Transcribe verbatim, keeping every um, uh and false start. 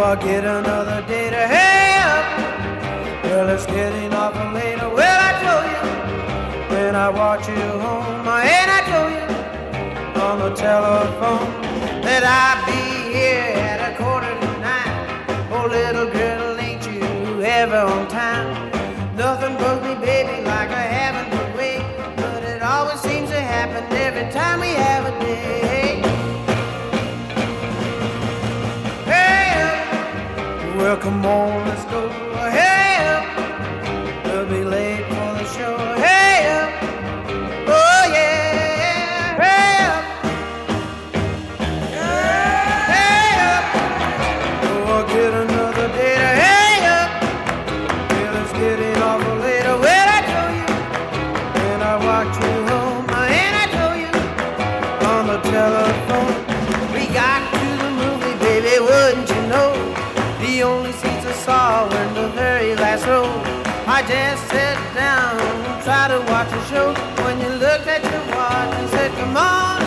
I'll get another day to hey up. Well, it's getting awful later. Well, I told you when I watch you home, ain't I told you on the telephone that I'd be here at a quarter to nine. Oh, little girl, ain't you ever on time? Nothing bugs me, baby, like I haven't to wait, but it always seems to happen every time we have a day. Hey up, well, come on, let's go. Hey up, we'll be late for the show. Hey up, oh yeah, hey up, hey up, oh, I'll get another day to hey up. Well, it's getting awful later. Well, I told you when I walked you home, and I told you on the telephone. We got to the movie, baby, wouldn't you know? The only seats I saw were in the very last row. I just sat down, tried to watch the show when you looked at your watch and said, come on.